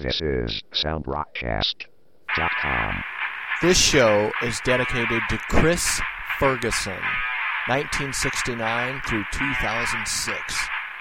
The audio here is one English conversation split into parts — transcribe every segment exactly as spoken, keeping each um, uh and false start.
This is sound rockcast dot com. This show is dedicated to Chris Ferguson, nineteen sixty-nine through two thousand six.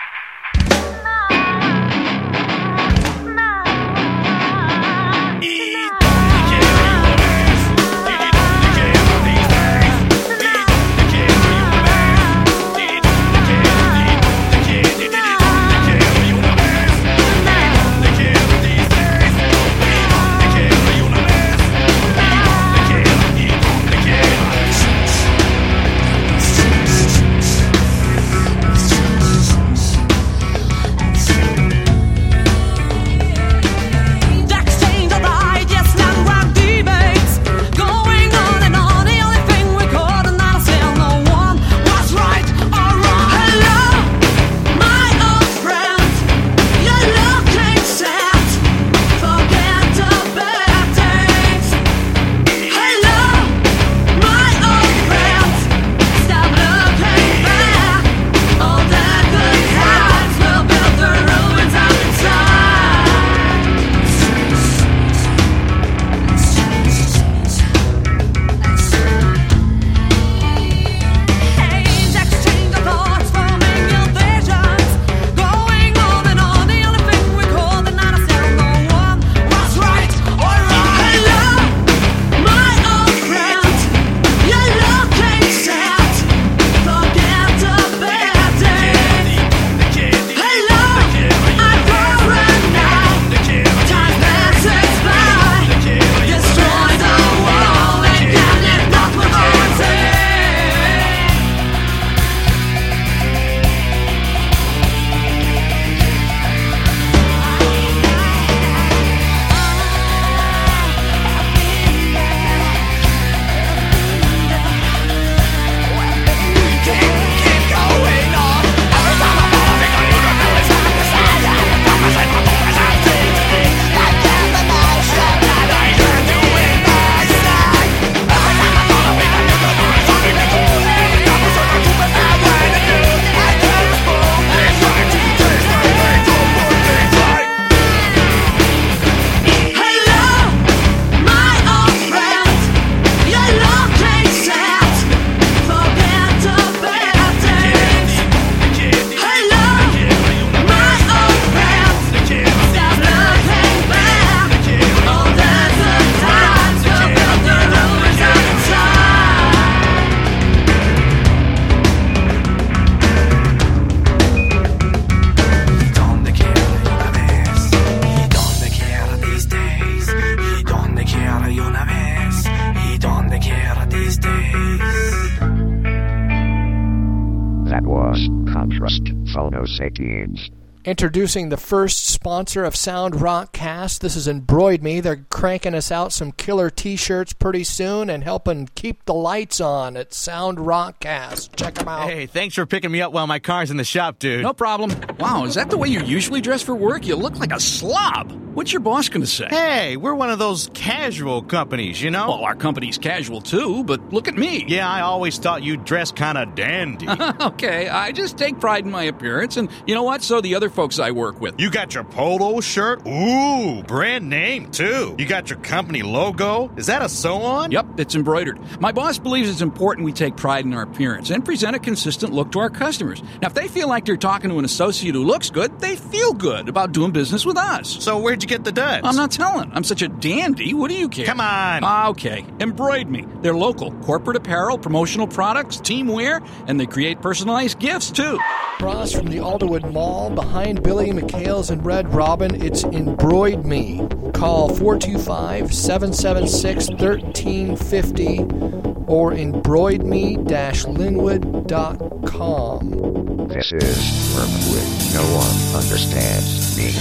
Introducing the first sponsor of Sound Rockcast. This is Embroid Me. They're cranking us out some killer t-shirts pretty soon and helping keep the lights on at Sound Rockcast. Check them out. Hey, thanks for picking me up while my car's in the shop, dude. No problem. Wow, is that the way you usually dress for work? You look like a slob. What's your boss going to say? Hey, we're one of those casual companies, you know? Well, our company's casual too, but look at me. Yeah, I always thought you dressed kind of dandy. Okay, I just take pride in my appearance, and you know what? So the other folks I work with. You got your polo shirt? Ooh, brand name, too. You got your company logo? Is that a sew-on? Yep, it's embroidered. My boss believes it's important we take pride in our appearance and present a consistent look to our customers. Now, if they feel like they're talking to an associate who looks good, they feel good about doing business with us. So where'd you get the duds? I'm not telling. I'm such a dandy. What do you care? Come on. Ah, okay. Embroid Me. They're local. Corporate apparel, promotional products, team wear, and they create personalized gifts, too. Across from the Alderwood Mall, behind Billy McHale's and Red Robin, it's Embroid Me. Call four two five, seven seven six, one three five zero or embroid me dash linwood dot com. This is Wormwood. No one understands me.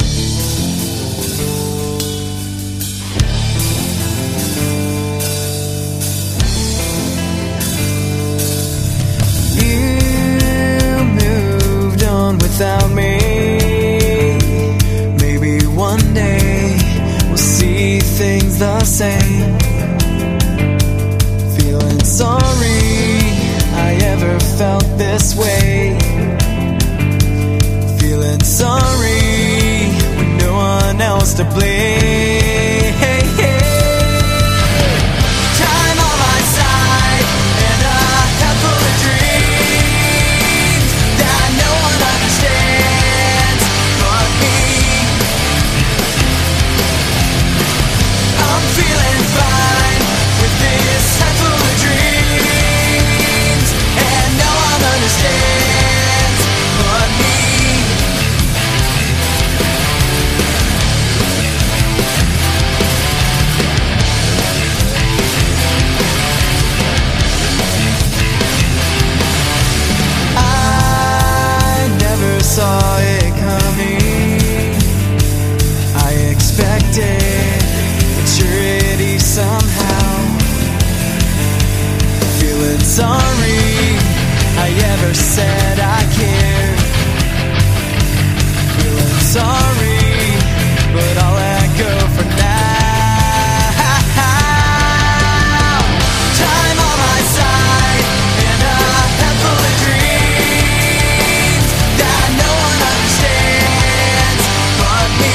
Without me, maybe one day we'll see things the same. Feeling sorry I ever felt this way. Feeling sorry when no one else else to blame. Time on my side and a head full of dreams that no one understands but me. I'm feeling fine with this head full of dreams and no one understands but me. Saw it coming. I expected maturity somehow. Feeling sorry I ever said I cared. Feeling sorry, but I'll let go for now. Time on my side and a head full of dreams that no one understands but me.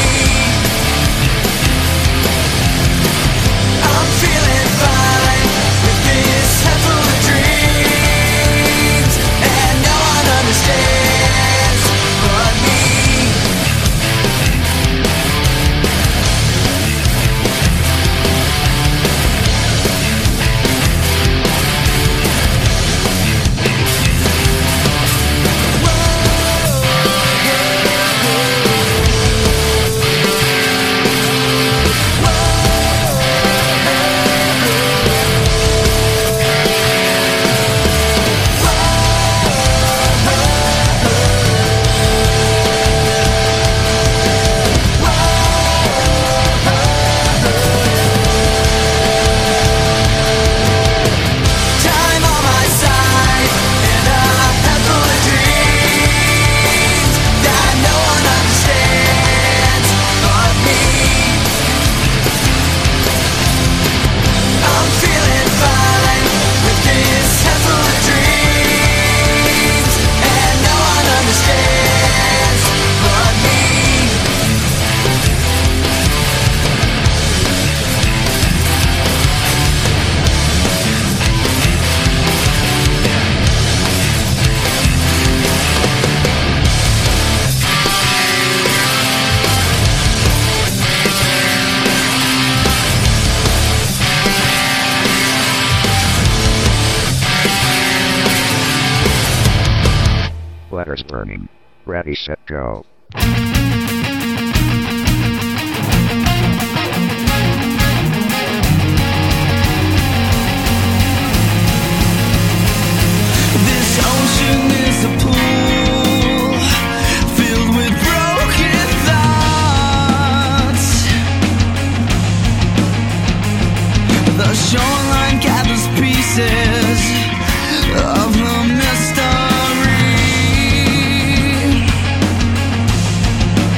I'm feeling fine with this head full of dreams and no one understands but me. Time on my side and a head full of dreams that no one understands but me. I'm feeling fine with this head full of dreams and no one understands but me. Letters burning. Ready, set, go. This ocean is a pool filled with broken thoughts. The shoreline gathers pieces of the mystery.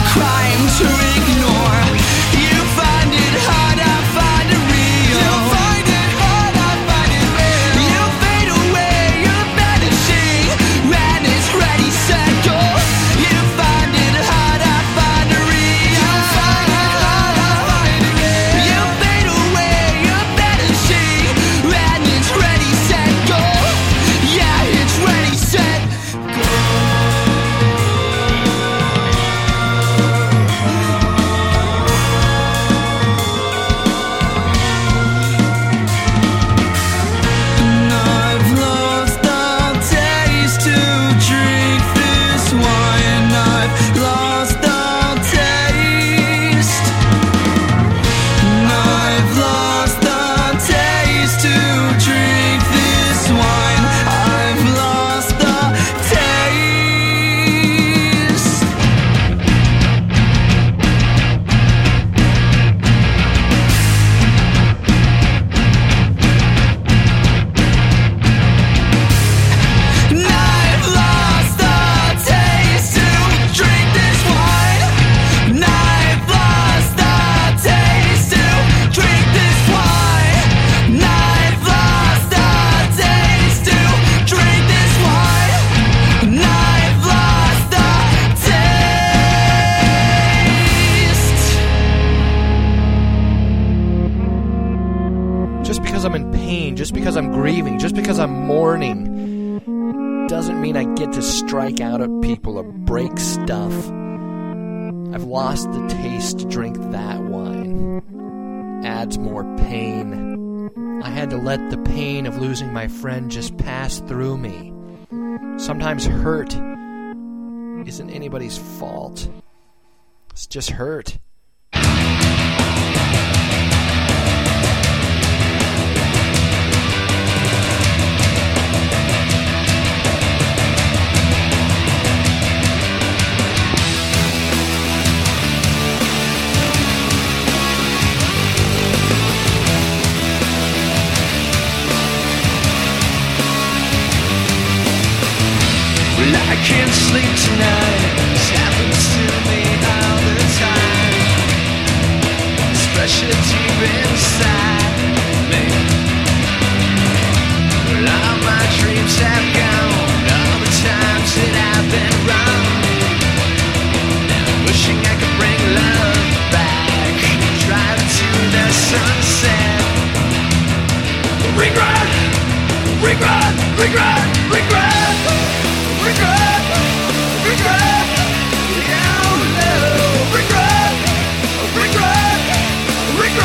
crime to ignore. You find it hard, I find it real. You find it hard, I find it real. You fade away, you're vanishing, and it's ready, set, go. You find it hard, I find it real. You find it hard, I find it real. You fade away, you're vanishing, and it's ready, set, go. Yeah, it's ready, set, go. And I've lost all taste to drink this wine. I've lost all taste. And I've lost all taste to drink this wine. I've lost the taste. And I've lost all taste to drink this wine. And I've lost all taste to drink this wine. And I've lost all taste to drink this wine. And I've lost the taste. Just because I'm in pain, just because I'm grieving, just because I'm mourning, doesn't mean I get to strike out at people or break stuff. I've lost the taste to drink that wine. Adds more pain. I had to let the pain of losing my friend just pass through me. Sometimes hurt isn't anybody's fault. It's just hurt. Well, I can't sleep tonight. This happens to me all the time. Especially deep inside me. Well, all my dreams have gone. All the times that I've been wrong. Now I'm wishing I could bring love back. Drive to the sunset. Regret, regret, regret, regret. Regret, regret, yeah, no, regret, regret, regret,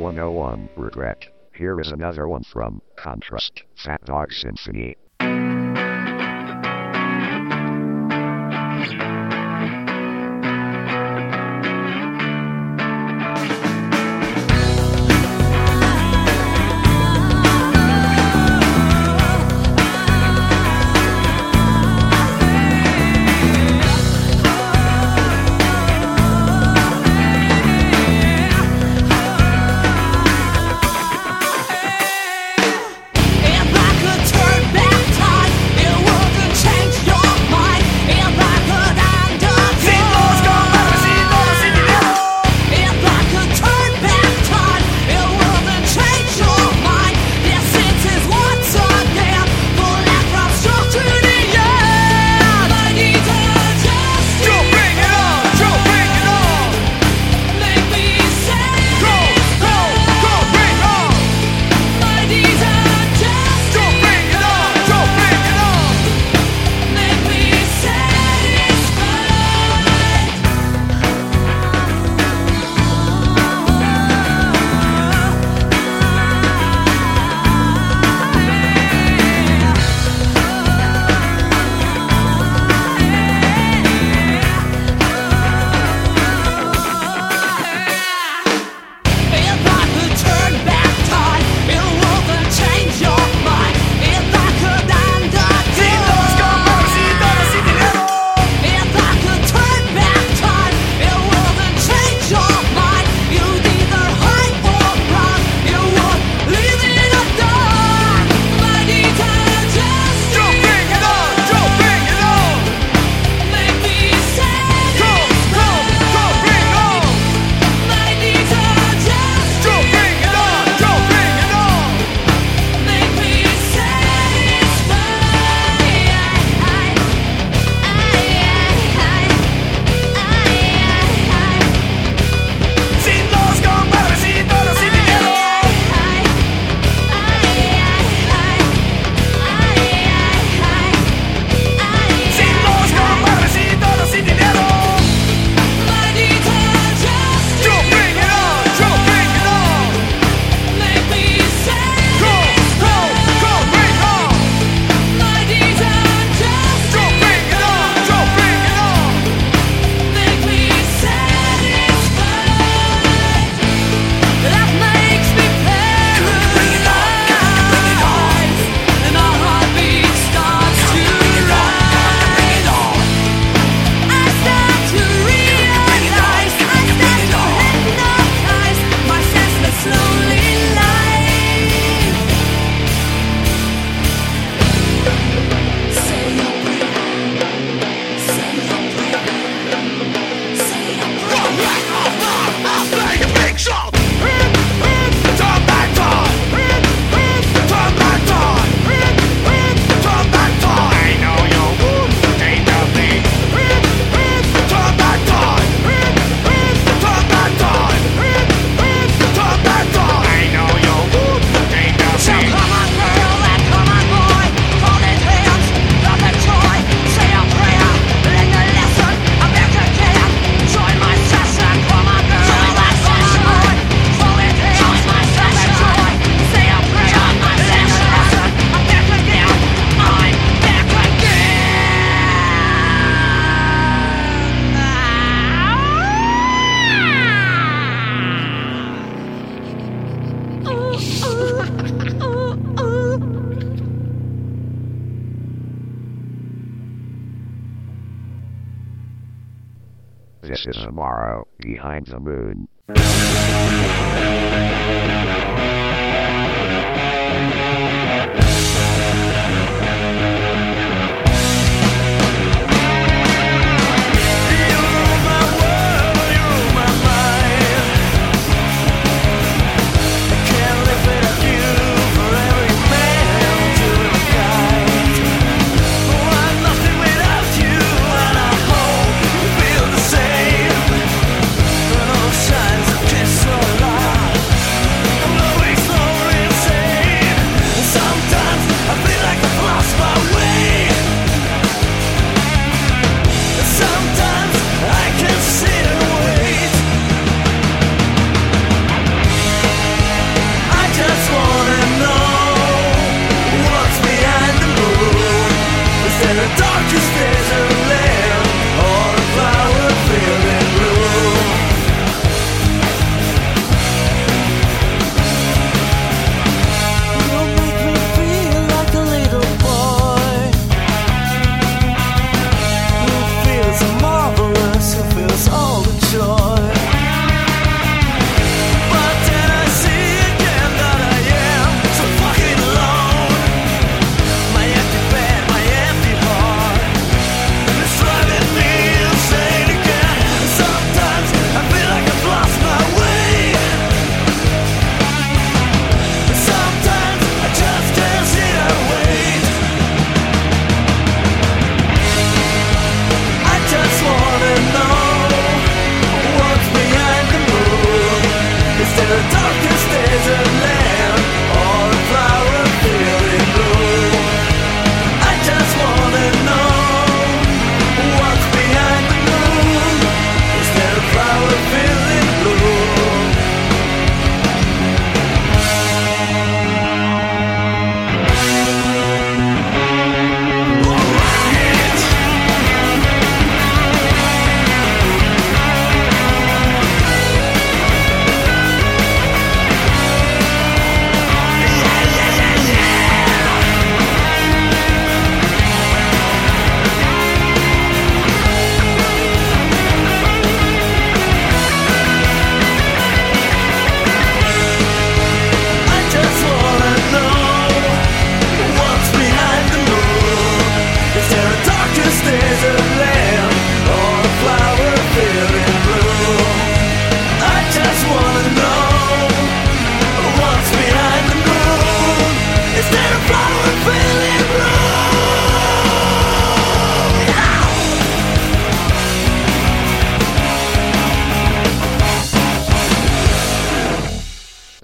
one oh one Regret. Here is another one from Contrast, Fat Dog Symphony. If I could turn back time, it wouldn't change your mind. If I could undo If I could turn back time, it wouldn't change your mind. Yes, it is once again, pulling from stroke to the end. I need to just bring it on, bring it on. Make me say go, go, go, bring it on. I need to just bring it on, bring it on. Make me If I could turn back time, it wouldn't change your mind. If I could undo If I could turn back time, it wouldn't change your mind. You'd either hide or run. You would leave in the dark. I need to just bring it on, bring it on. Make me say go, go, go, bring it on. I need to just bring it on, bring it on. Make me Sin los compadrecitos, sin dinero. Sin los compadrecitos, sin dinero. I need to just bring it on, bring it on. Make me say go, go, go, bring it on. I need to just bring it on, bring it on. Make me satisfied. That makes me paralyzed, and my heartbeat starts to rise. I start to realize, I start to hypnotize my senseless lonely life. Say your prayer, say your prayer, say your prayer. Make a big shot. Turn back time. Turn back time. Turn back time. I know you ain't nothing. Turn back time. Turn back time. Turn back time. I know you ain't nothing. So come on, girl, and come on, boy. Hold his hands, drop that toy. Say a prayer, learn the lesson. I'm back again. Join my session. Come on, girl. Join my session. Hold his hands, join my session. Say a prayer, join my session. I'm back again. I'm back This is Amaro, Behind the Moon. Signs of kiss or lie.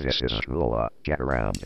This is Hula. Get around.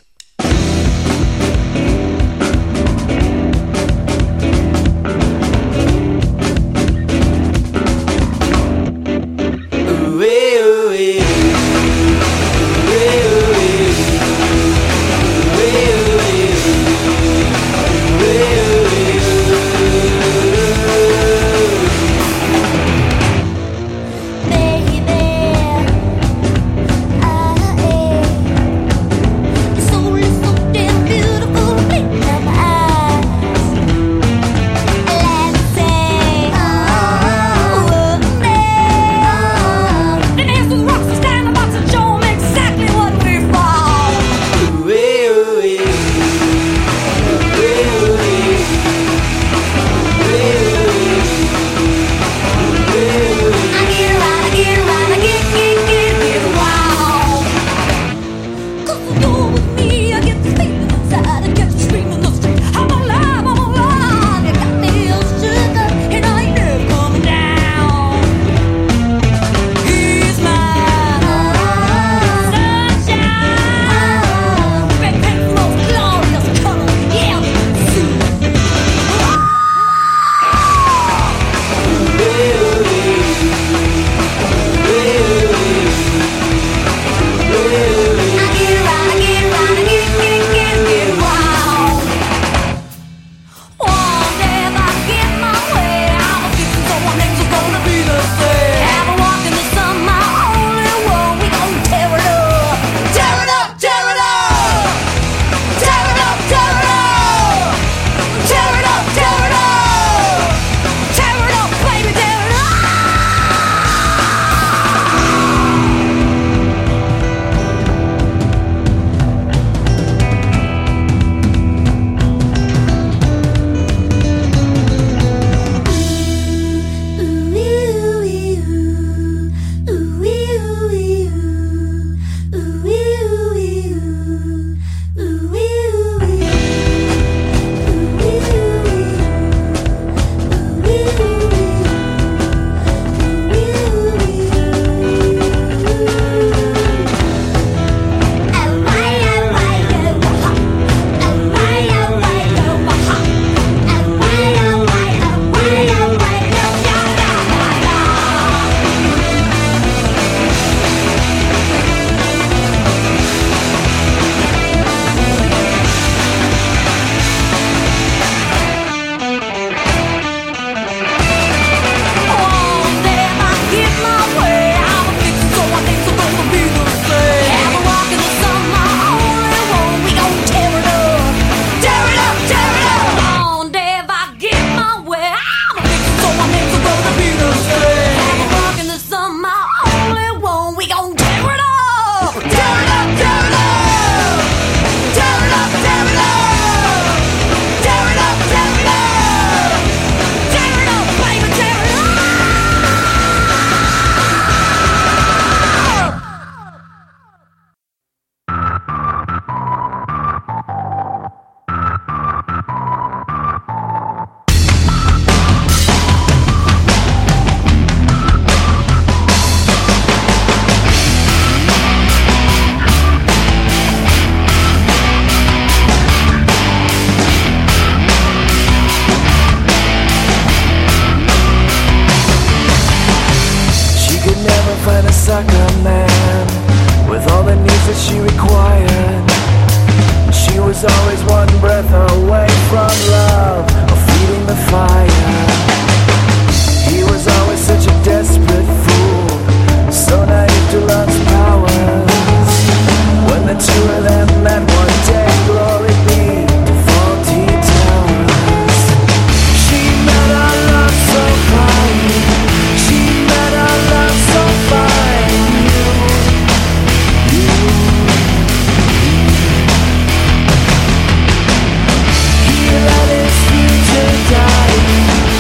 Let his future die.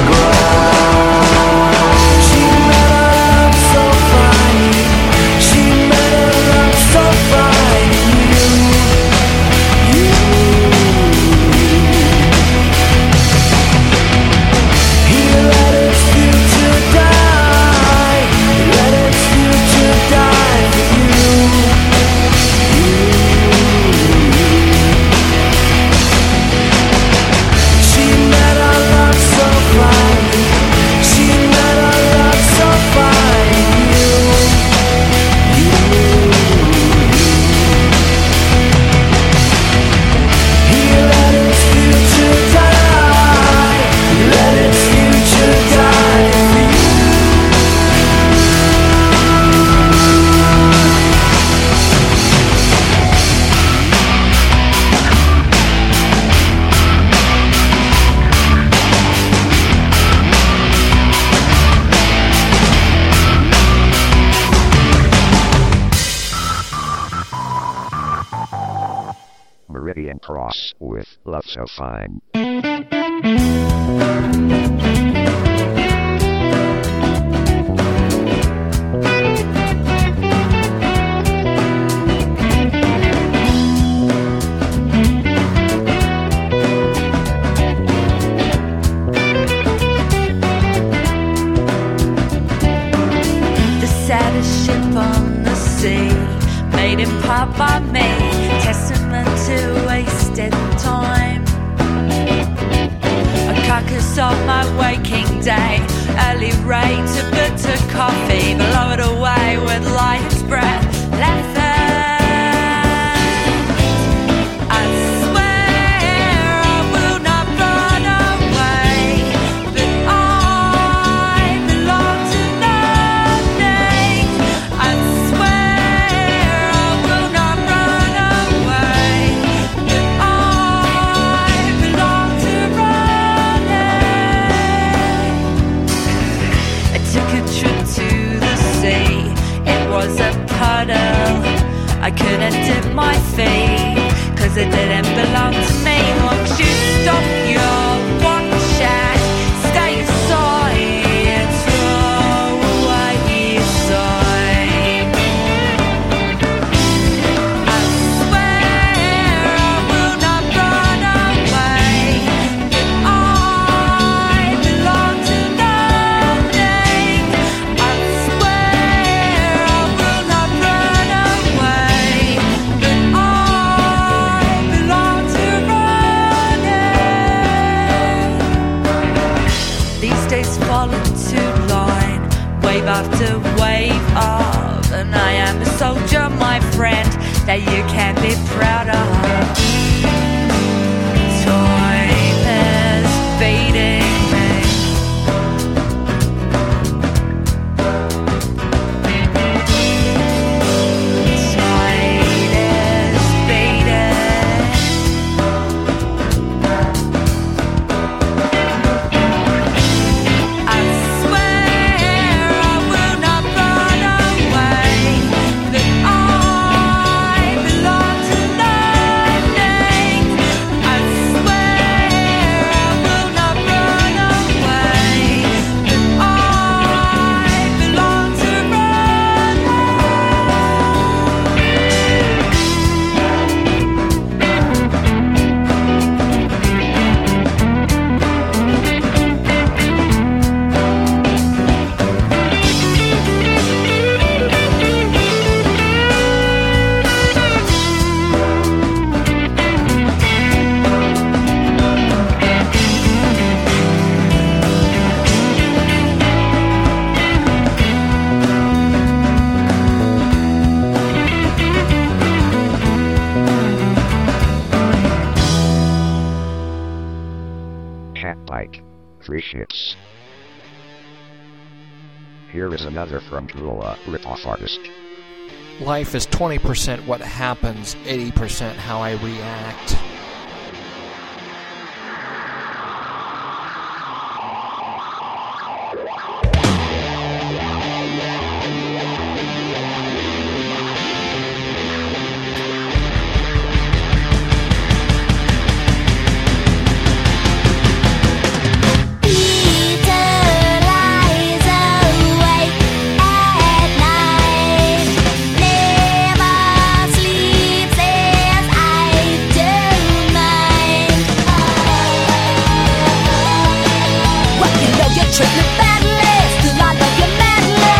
Meridian Cross with Love So Fine. The saddest ship on the sea, made in part by me, testament to wasted time. A carcass of my waking day, early rain to bitter coffee, blow it away with life's breath left there. I swear I will not run away, but I belong to nothing. I swear I will not run away, but I belong to running. I took a trip to the sea. It was a puddle. I couldn't dip my feet, cause it didn't belong to me. Won't you stop your watch and stay aside and throw away your sight? I swear I will not run away, but I belong to nothing. I swear I will not run away, but I belong to running. These days fall into line, wave after wave of, and I am a soldier, my friend, that you can be proud of. Time is fading me. Tide is fading. I swear I will not run away, that I belong to nothing. I swear I will not run away, that I belong to Cat Bike. Three ships. Here is another from Drula, ripoff artist. Life is twenty percent what happens, eighty percent how I react. Be treat me badly, still I love you madly.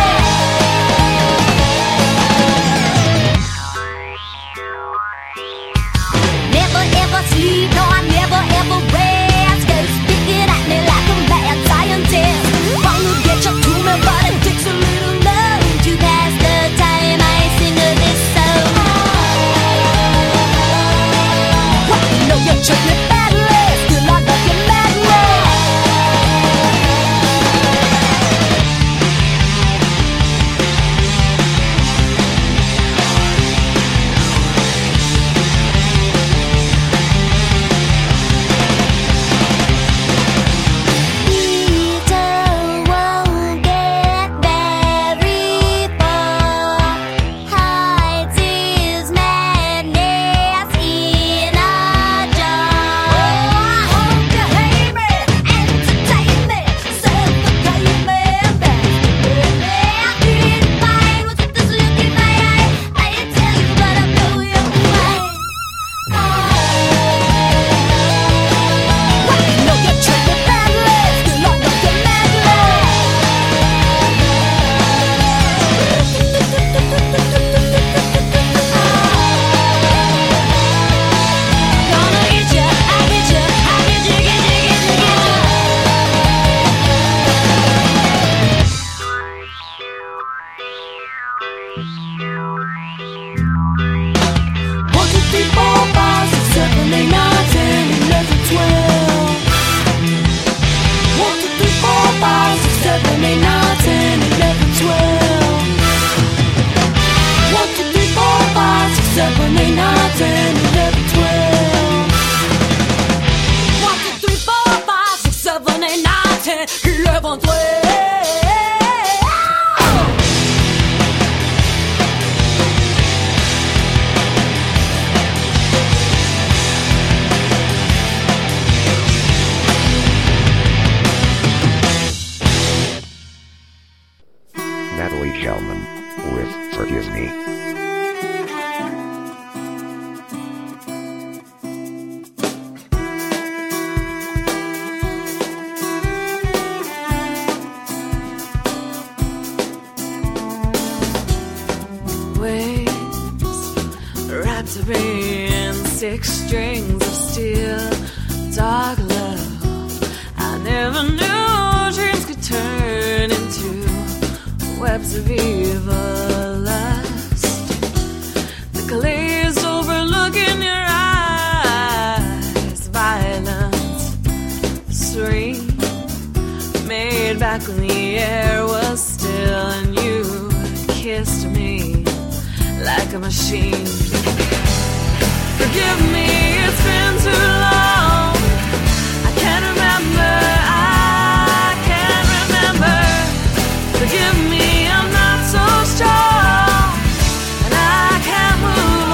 Never ever sleep, no I never ever rest. Go speaking at me like a mad scientist. Wanna get you to me, but it takes a little love to pass the time. I sing this song. What, you know you treat me badly, still I love you madly. Natalie Kelman with Forgive Me. Wrapped up in six strings of steel, dark love. I never knew dreams could turn into webs of evil lust. The glazed over look in your eyes, violence, serene, made back when the air was still and you kissed me like a machine. Forgive me, it's been too long. I can't remember, I can't remember. Forgive me, I'm not so strong, and I can't move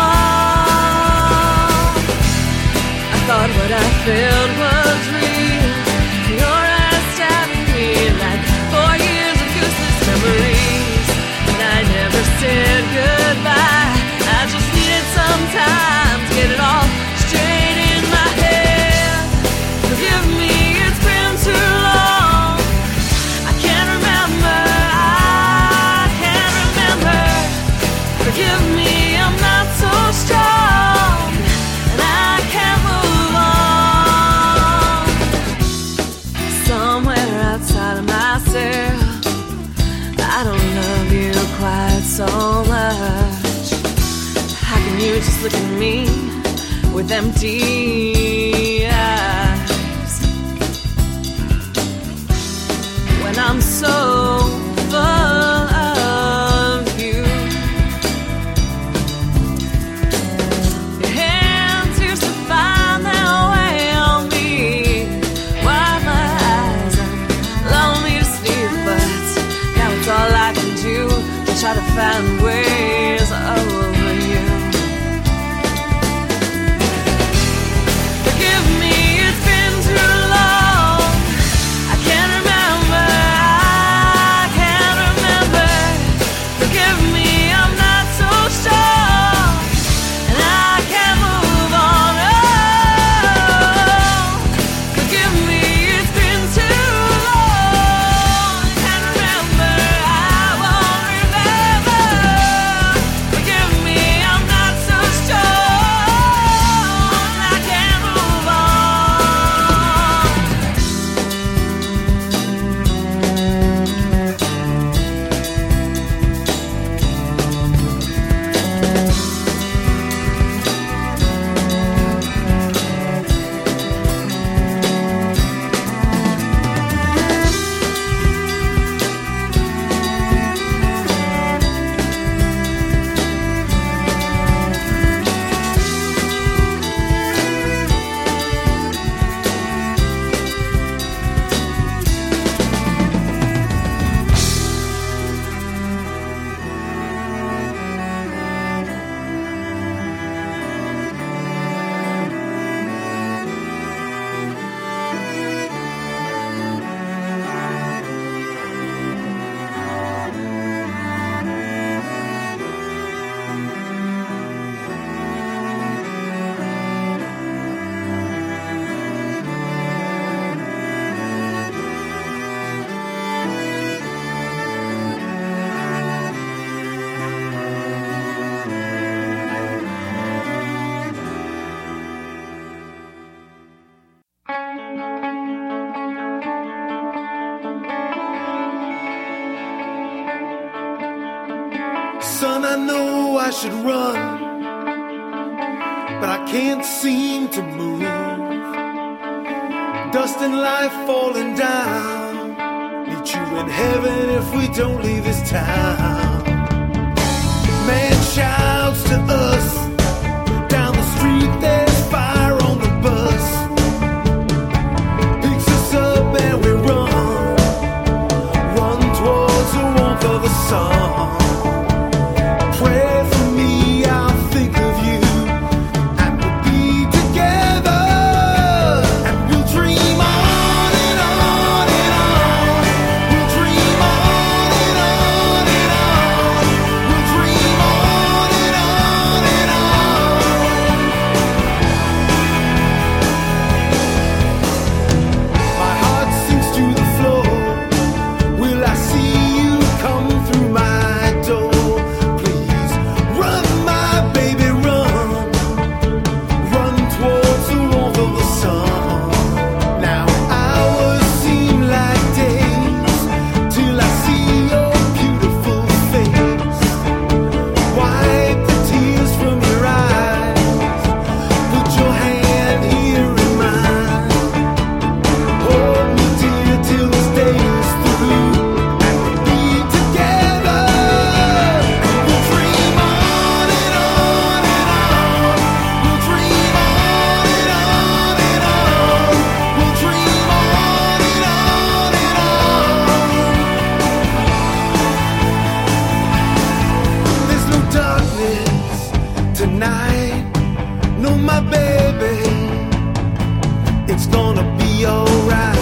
on. I thought what I felt was real. Your eyes stabbing me like four years of useless memories, and I never said goodbye. I just needed some time to get it all straight in my head. Forgive me, it's been too long. I can't remember, I can't remember. Forgive me, I'm not so strong, and I can't move on. Somewhere outside of myself, I don't love you quite so much. You just look at me with empty eyes when I'm so full of you. Your hands used to find their way on me while my eyes are lonely to sleep, but now it's all I can do to try to find ways over you. Forgive me, it's been too long. Son, I know I should run, but I can't seem to move. Dust and life falling down. Meet you in heaven if we don't leave this town. Man shouts to us. Down the street there's fire on the bus. Picks us up and we run. Run towards the warmth of the sun. Pray for me, I'll think of you. And we'll be together. And we'll dream on and on and on. We'll dream on and on and on. We'll dream on and on and on. My heart sinks to the floor. Will I see you come through my door? Please run, my baby, run. Run towards the warmth of the sun. Now hours seem like days till I see your beautiful face. Wipe the tears from your eyes. Put your hand here in mine. Hold me dear till this day is through. And we'll be together. We'll dream on and on and on. We'll dream on and on and on. We'll dream on and on and on. There's no darkness tonight. No, my baby. It's gonna be alright.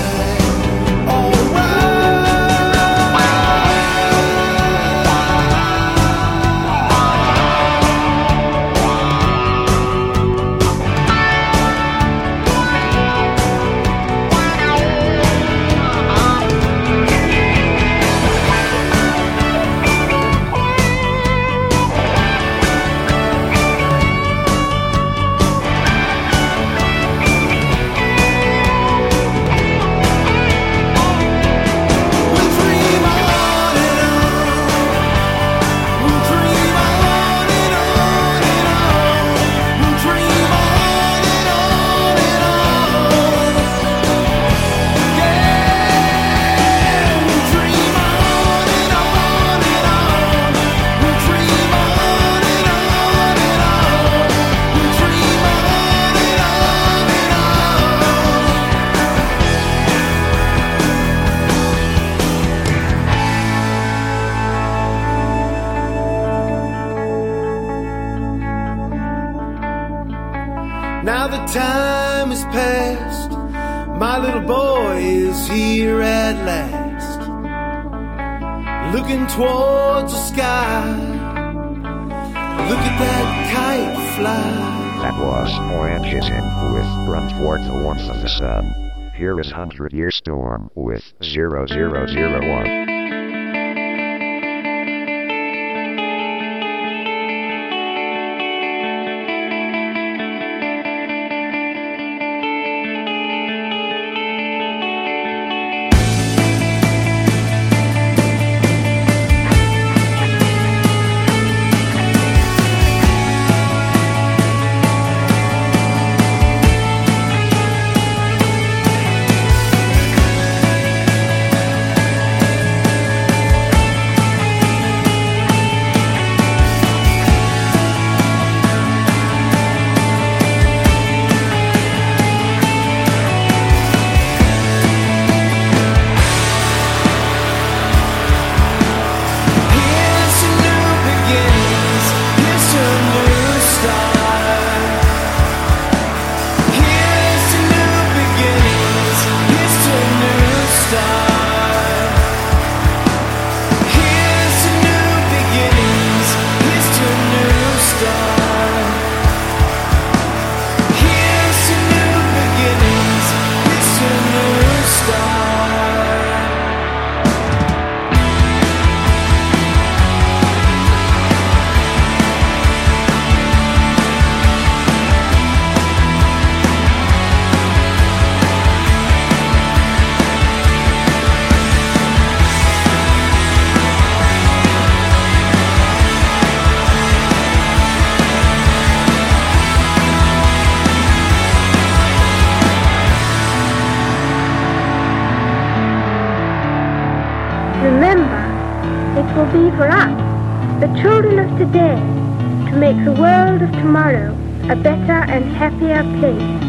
We'll dream on and on. We'll dream on and on and on. We'll dream on and on and on. Yeah, we'll dream on and on and on. We'll dream on and on and on. We'll dream on and on and on. Now the time has passed. My little boy is here at last. Looking towards the sky. Look at that kite fly. That was Oranges In with Run Toward the Warmth of the Sun. Here is Hundred Year Storm with zero zero zero one. Remember, it will be for us, the children of today, to make the world of tomorrow a better and happier place.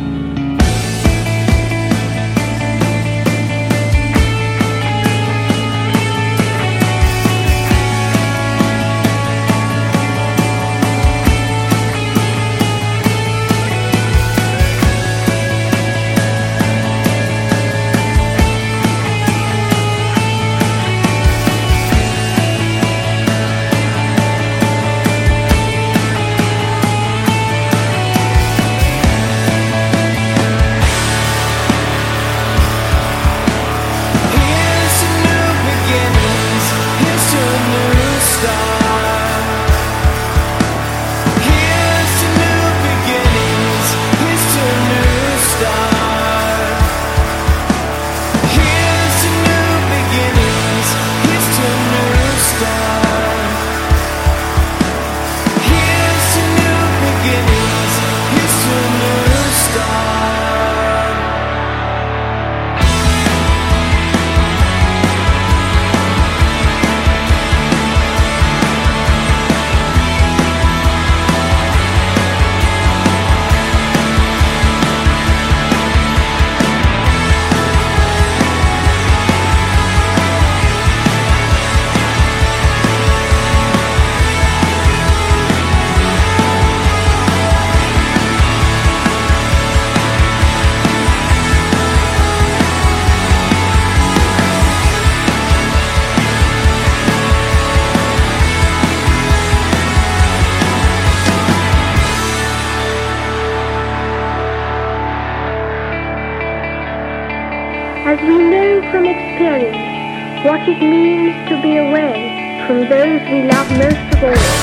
As we know from experience what it means to be away from those we love most of all.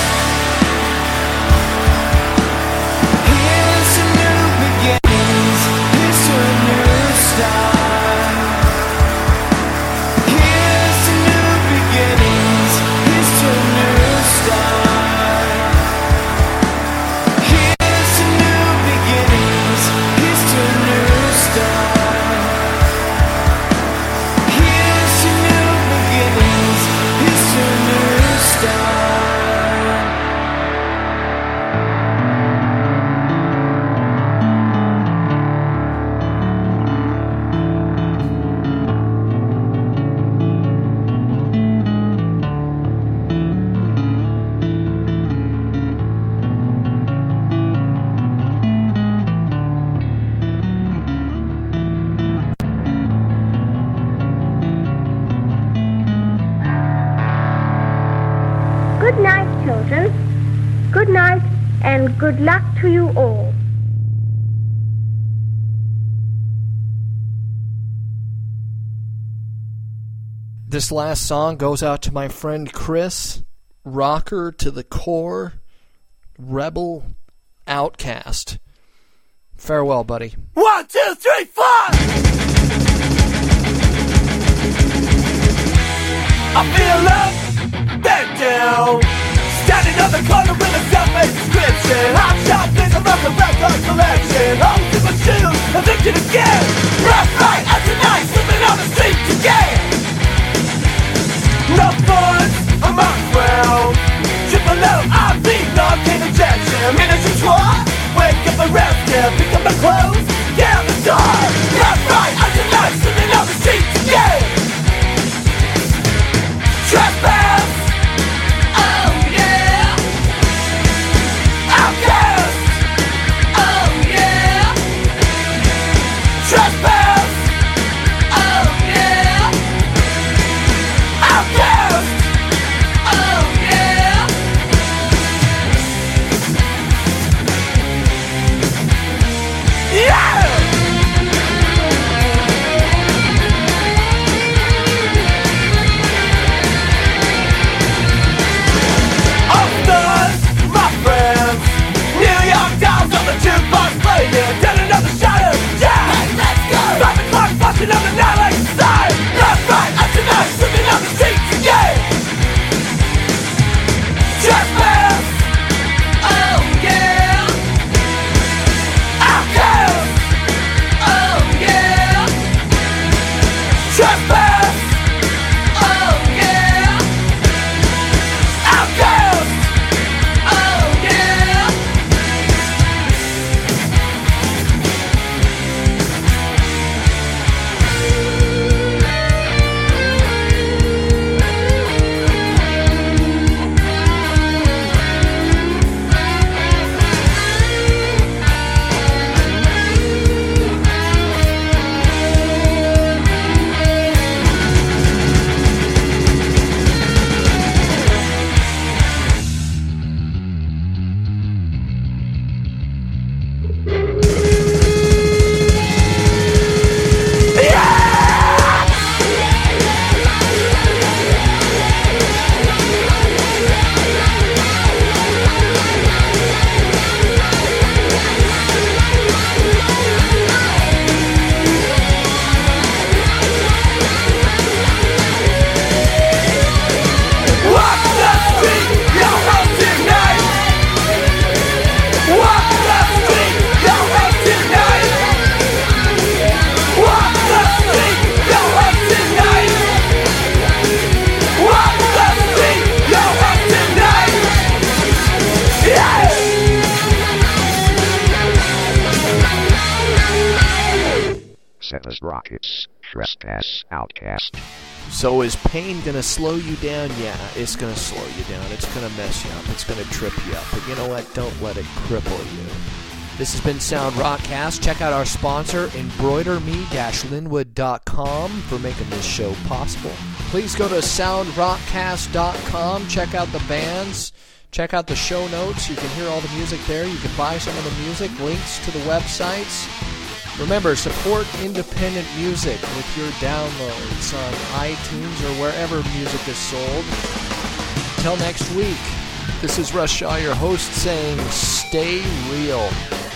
Here's to new beginnings, here's to a new start. Here's to new beginnings, here's to a new start. Here's to new beginnings, here's to a new start. Here's to new beginnings, here's to a new start. Good night, children. Good night, and good luck to you all. This last song goes out to my friend Chris, rocker to the core, rebel outcast. Farewell, buddy. One, two, three, four! I feel up, then down. Standing on the corner with a self-made description. Hot shot, this a rock and record collection. Holes in my shoes, addicted again. Left, right, and tonight, swimming on the street again. No funds, I'm on twelve. Triple O, I V, non-cane injection. Minutes of twelve, wake up and rest here. Pick up my clothes, get out the door. Left, right, and tonight, swimming on the street again. Trespass, oh yeah. Outcast, oh yeah. Trespass, oh yeah. Outcast, oh yeah. Yeah. Trespass Outcast. So is pain going to slow you down? Yeah, it's going to slow you down. It's going to mess you up. It's going to trip you up. But you know what? Don't let it cripple you. This has been Sound Rockcast. Check out our sponsor, embroider me dash linwood dot com, for making this show possible. Please go to sound rockcast dot com. Check out the bands. Check out the show notes. You can hear all the music there. You can buy some of the music. Links to the websites. Remember, support independent music with your downloads on iTunes or wherever music is sold. Until next week, this is Russ Shaw, your host, saying stay real.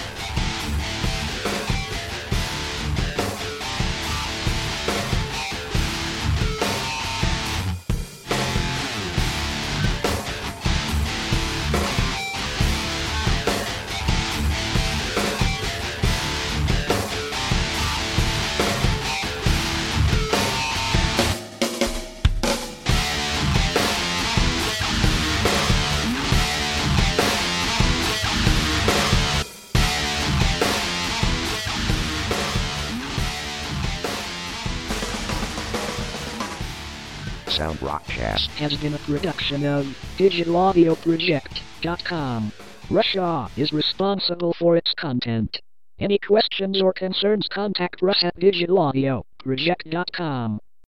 Sound Rockcast has been a production of digital audio project dot com. Russ Shaw is responsible for its content. Any questions or concerns, contact Russ at digital audio project dot com.